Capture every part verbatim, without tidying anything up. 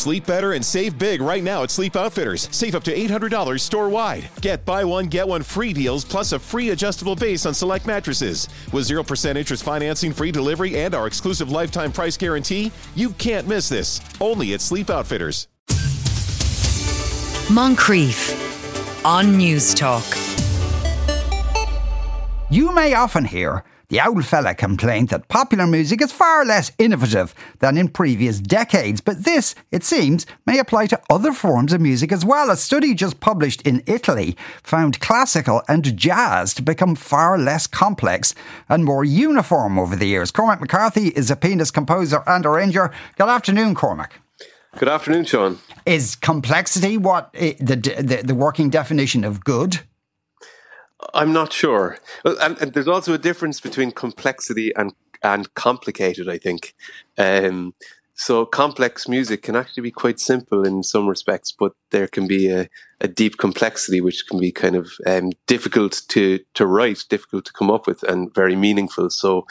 Sleep better and save big right now at Sleep Outfitters. Save up to eight hundred dollars store-wide. Get buy one, get one free deals plus a free adjustable base on select mattresses. With zero percent interest financing, free delivery, and our exclusive lifetime price guarantee, you can't miss this. Only at Sleep Outfitters. Moncrief on News Talk. You may often hear the old fella complain that popular music is far less innovative than in previous decades, but this, it seems, may apply to other forms of music as well. A study just published in Italy found classical and jazz to become far less complex and more uniform over the years. Cormac McCarthy is a pianist, composer and arranger. Good afternoon, Cormac. Good afternoon, Sean. Is complexity what the, the, the working definition of good? I'm not sure. Well, and, and there's also a difference between complexity and, and complicated, I think. Um, so complex music can actually be quite simple in some respects, but there can be a, a deep complexity which can be kind of um, difficult to, to write, difficult to come up with, and very meaningful. So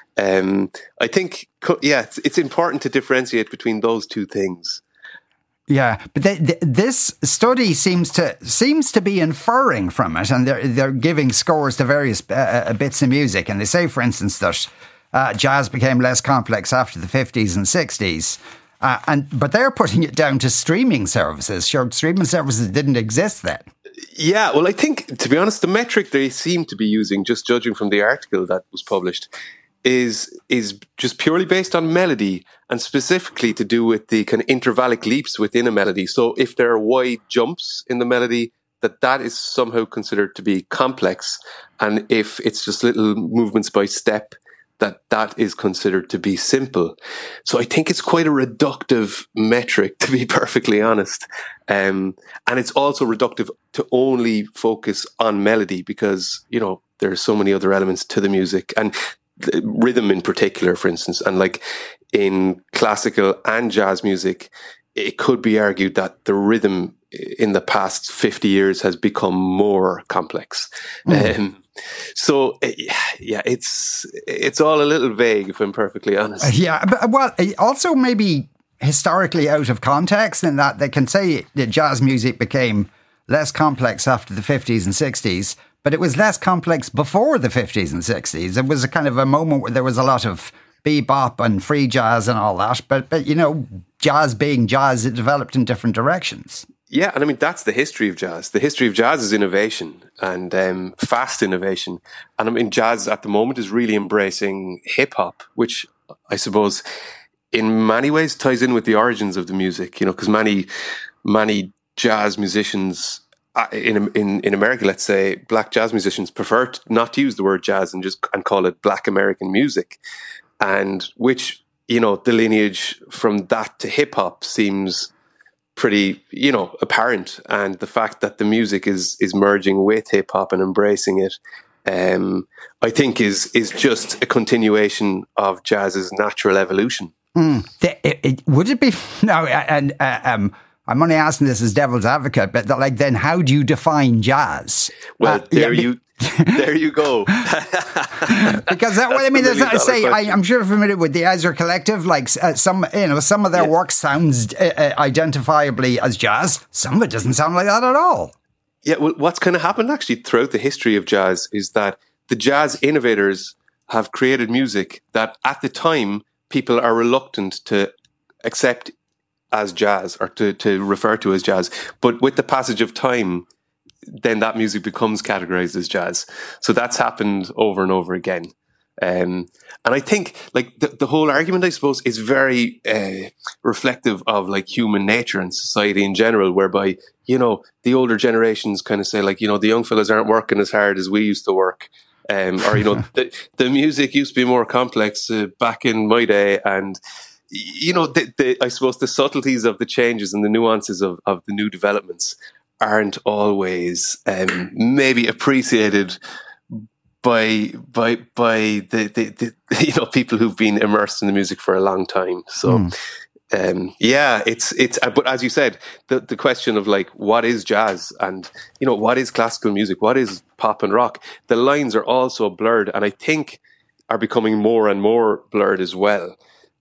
um, I think, yeah, it's, it's important to differentiate between those two things. Yeah, but they, they, this study seems to seems to be inferring from it, and they're they're giving scores to various uh, bits of music, and they say, for instance, that uh, jazz became less complex after the fifties and sixties, uh, and but they're putting it down to streaming services. Sure, streaming services didn't exist then. Yeah, well, I think, to be honest, the metric they seem to be using, just judging from the article that was published, is is just purely based on melody, and specifically to do with the kind of intervallic leaps within a melody. So if there are wide jumps in the melody, that that is somehow considered to be complex. And if it's just little movements by step, that that is considered to be simple. So I think it's quite a reductive metric, to be perfectly honest. Um, and it's also reductive to only focus on melody because, you know, there are so many other elements to the music. And rhythm in particular, for instance, and like in classical and jazz music, it could be argued that the rhythm in the past fifty years has become more complex. Mm. Um, so yeah, it's it's all a little vague, if I'm perfectly honest. Uh, yeah, but well, also maybe historically out of context, in that they can say that jazz music became less complex after the fifties and sixties. But it was less complex before the fifties and sixties. It was a kind of a moment where there was a lot of bebop and free jazz and all that. But, but you know, jazz being jazz, it developed in different directions. Yeah, and I mean, that's the history of jazz. The history of jazz is innovation and um, fast innovation. And I mean, jazz at the moment is really embracing hip-hop, which I suppose in many ways ties in with the origins of the music, you know, because many, many jazz musicians In, in in America, let's say, black jazz musicians prefer to not to use the word jazz and just and call it black American music, and which, you know, the lineage from that to hip hop seems pretty, you know, apparent, and the fact that the music is is merging with hip hop and embracing it, um, I think is is just a continuation of jazz's natural evolution. Mm. The, it, it, would it be no? And uh, um. I'm only asking this as devil's advocate, but like, then how do you define jazz? Well, uh, there yeah, you, there you go. Because that, well, I mean, there's not, say, I, I'm sure familiar with the Ezra Collective. Like uh, some, you know, some of their yeah. work sounds uh, uh, identifiably as jazz. Some of it doesn't sound like that at all. Yeah, well, what's kind of happened actually throughout the history of jazz is that the jazz innovators have created music that, at the time, people are reluctant to accept as jazz, or to, to refer to as jazz. But with the passage of time, then that music becomes categorized as jazz. So that's happened over and over again. Um, and I think like the, the whole argument, I suppose, is very uh, reflective of like human nature and society in general, whereby, you know, the older generations kind of say like, you know, the young fellas aren't working as hard as we used to work. Um, or, you know, the, the music used to be more complex uh, back in my day. And, you know, the, the, I suppose the subtleties of the changes and the nuances of, of the new developments aren't always um, maybe appreciated by by by the, the, the you know people who've been immersed in the music for a long time. So mm. um, yeah, it's it's. But as you said, the the question of like what is jazz and you know what is classical music, what is pop and rock, the lines are also blurred, and I think are becoming more and more blurred as well.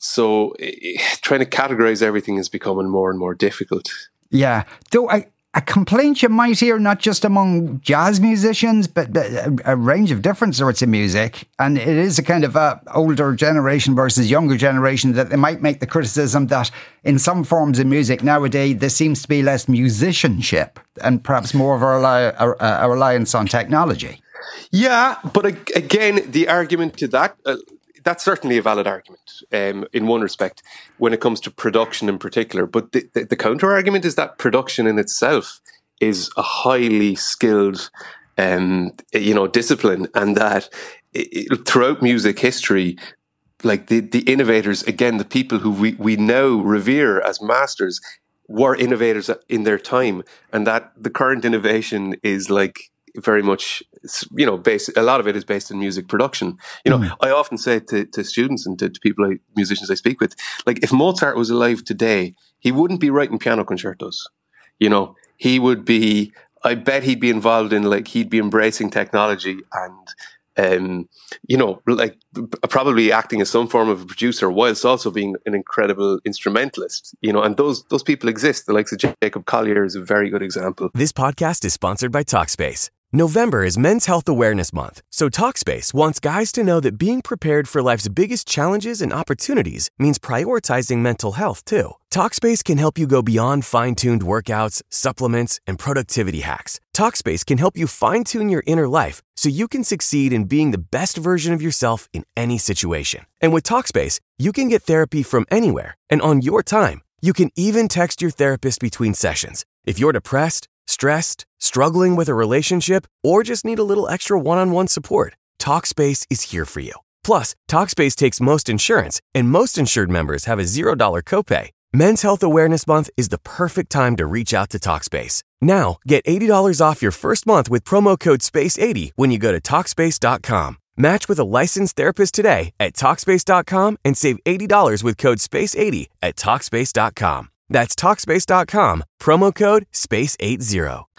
so eh, trying to categorize everything is becoming more and more difficult. Yeah. Though I, a complaint you might hear, not just among jazz musicians, but a, a range of different sorts of music. And it is a kind of a older generation versus younger generation, that they might make the criticism that in some forms of music nowadays, there seems to be less musicianship and perhaps more of a, rely, a, a reliance on technology. Yeah, but again, the argument to that, uh, that's certainly a valid argument um, in one respect when it comes to production in particular. But the, the, the counter argument is that production in itself is a highly skilled, um, you know, discipline, and that it, it, throughout music history, like the, the innovators, again, the people who we, we now revere as masters were innovators in their time, and that the current innovation is like very much, you know, based, a lot of it is based in music production. You know, mm. I often say to, to students and to, to people, I, musicians I speak with, like, if Mozart was alive today, he wouldn't be writing piano concertos. You know, he would be, I bet he'd be involved in, like, he'd be embracing technology and, um, you know, like probably acting as some form of a producer whilst also being an incredible instrumentalist, you know, and those, those people exist. The likes of Jacob Collier is a very good example. This podcast is sponsored by Talkspace. November is Men's Health Awareness Month, so Talkspace wants guys to know that being prepared for life's biggest challenges and opportunities means prioritizing mental health, too. Talkspace can help you go beyond fine-tuned workouts, supplements, and productivity hacks. Talkspace can help you fine-tune your inner life so you can succeed in being the best version of yourself in any situation. And with Talkspace, you can get therapy from anywhere and on your time. You can even text your therapist between sessions. If you're depressed, stressed, struggling with a relationship, or just need a little extra one-on-one support, Talkspace is here for you. Plus, Talkspace takes most insurance, and most insured members have a zero dollars copay. Men's Health Awareness Month is the perfect time to reach out to Talkspace. Now, get eighty dollars off your first month with promo code space eighty when you go to Talkspace dot com. Match with a licensed therapist today at Talkspace dot com and save eighty dollars with code space eighty at Talkspace dot com. That's Talkspace dot com, promo code space eighty.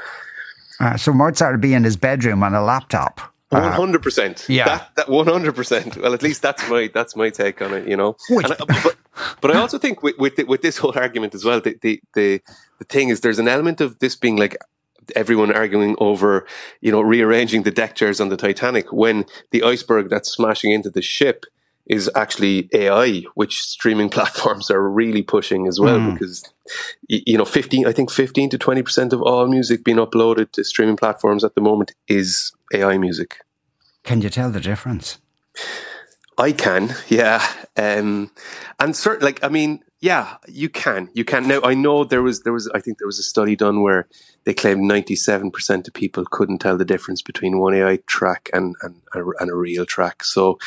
Uh, so Mozart would be in his bedroom on a laptop. One hundred percent. Yeah, that, that one hundred percent. Well, at least that's my that's my take on it. You know, and I, but, but I also think with with, the, with this whole argument as well, the, the the the thing is, there's an element of this being like everyone arguing over, you know, rearranging the deck chairs on the Titanic when the iceberg that's smashing into the ship is actually A I, which streaming platforms are really pushing as well, mm. because, you know, fifteen, I think fifteen to twenty percent of all music being uploaded to streaming platforms at the moment is A I music. Can you tell the difference? I can, yeah. Um, and certain, like, I mean, yeah, you can, you can. Now, I know there was, there was, I think there was a study done where they claimed ninety-seven percent of people couldn't tell the difference between one A I track and, and, and a real track. So,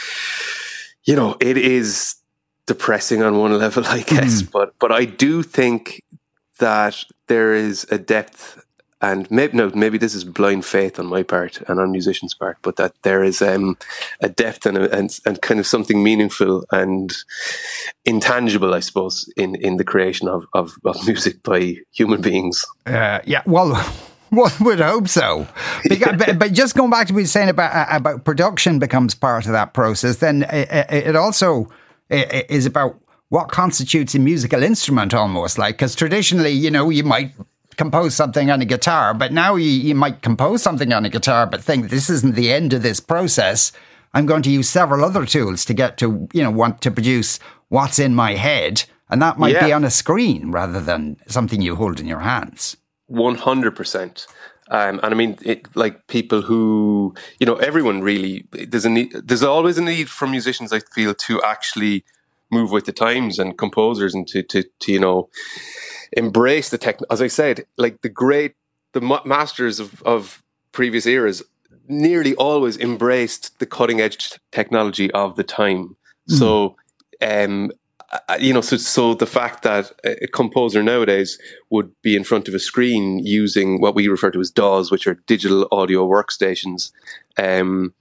you know, it is depressing on one level, I guess, mm. but but I do think that there is a depth, and maybe no, maybe this is blind faith on my part and on musicians' part, but that there is um, a depth and, a, and and kind of something meaningful and intangible, I suppose, in, in the creation of, of, of music by human beings. Uh, yeah, well. One would hope so. Because, but, but just going back to what you were saying about, about production becomes part of that process, then it, it also is about what constitutes a musical instrument almost. Like, because traditionally, you know, you might compose something on a guitar, but now you, you might compose something on a guitar, but think this isn't the end of this process. I'm going to use several other tools to get to, you know, want to produce what's in my head. And that might yeah. be on a screen rather than something you hold in your hands. one hundred percent. Um, and I mean, it, like people who, you know, everyone really, there's a need, there's always a need for musicians, I feel, to actually move with the times, and composers, and to, to, to you know, embrace the tech. As I said, like the great, the ma- masters of, of previous eras nearly always embraced the cutting edge technology of the time. Mm. So, um, you know, so so the fact that a composer nowadays would be in front of a screen using what we refer to as D A Ws, which are digital audio workstations, um,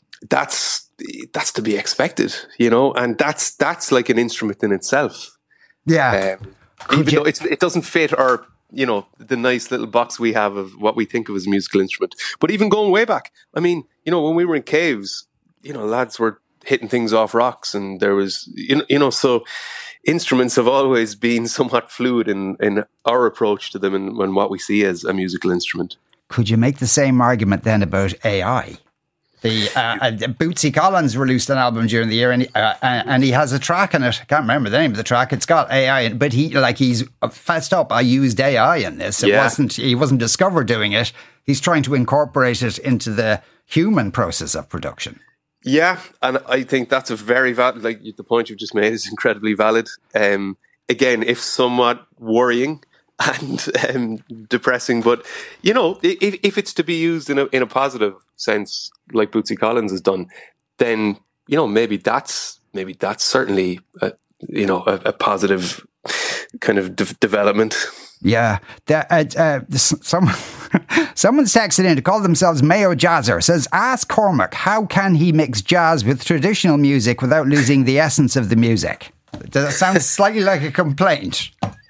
that's that's to be expected, you know, and that's that's like an instrument in itself. Yeah, um, even you- though it's, it doesn't fit our, you know, the nice little box we have of what we think of as a musical instrument. But even going way back, I mean, you know, when we were in caves, you know, lads were hitting things off rocks, and there was, you know, you know so instruments have always been somewhat fluid in, in our approach to them and, and what we see as a musical instrument. Could you make the same argument then about A I? The uh, uh, Bootsy Collins released an album during the year, and he, uh, and he has a track in it. I can't remember the name of the track. It's got A I in it, but he like he's fessed up. I used A I in this. It yeah. wasn't. He wasn't discovered doing it. He's trying to incorporate it into the human process of production. Yeah, and I think that's a very valid. Like the point you've just made is incredibly valid. Um, again, if somewhat worrying and um, depressing, but you know, if, if it's to be used in a in a positive sense, like Bootsy Collins has done, then you know maybe that's maybe that's certainly a, you know a, a positive kind of de- development. Yeah, the, uh, uh, some someone's texted in to call themselves Mayo Jazzer. Says, ask Cormac how can he mix jazz with traditional music without losing the essence of the music. Does that sound slightly like a complaint?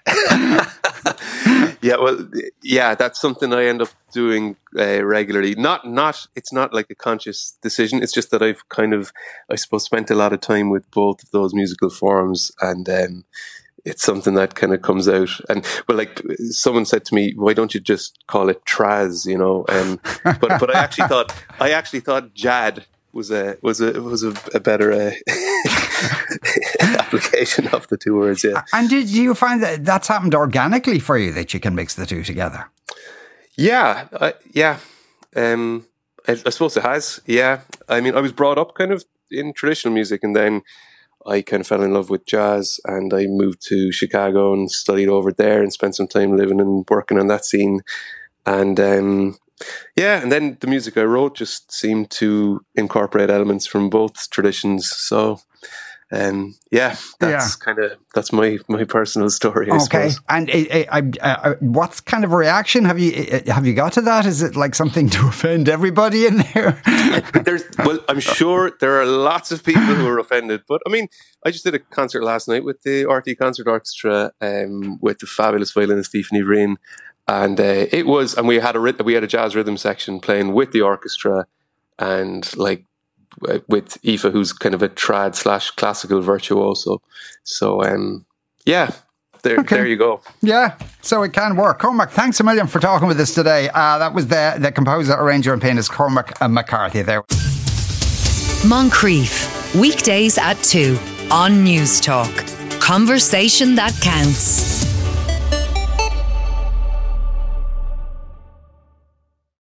Yeah, well, yeah, that's something I end up doing uh, regularly. Not, not, it's not like a conscious decision. It's just that I've kind of, I suppose, spent a lot of time with both of those musical forms, and um, it's something that kind of comes out. And well, like someone said to me, "Why don't you just call it Traz?" You know, and but but I actually thought, I actually thought Jad was a was a was a, a better uh, application of the two words. Yeah. And did you find that that's happened organically for you, that you can mix the two together? Yeah, I, yeah. Um, I, I suppose it has. Yeah, I mean, I was brought up kind of in traditional music, and then I kind of fell in love with jazz, and I moved to Chicago and studied over there and spent some time living and working on that scene. And um, yeah, and then the music I wrote just seemed to incorporate elements from both traditions. So um, yeah, that's yeah. kind of that's my my personal story. I okay, suppose. And uh, uh, uh, what kind of reaction have you uh, have you got to that? Is it like something to offend everybody in there? There's, well, I'm sure there are lots of people who are offended, but I mean, I just did a concert last night with the R T E Concert Orchestra um, with the fabulous violinist Stephen Vreen, and uh, it was, and we had a we had a jazz rhythm section playing with the orchestra, and like with Aoife, who's kind of a trad slash classical virtuoso. So um, yeah. There, okay. There you go. Yeah, so it can work. Cormac, thanks a million for talking with us today. Uh, that was the, the composer, arranger and pianist Cormac McCarthy there. Moncrief, weekdays at two on News Talk. Conversation that counts.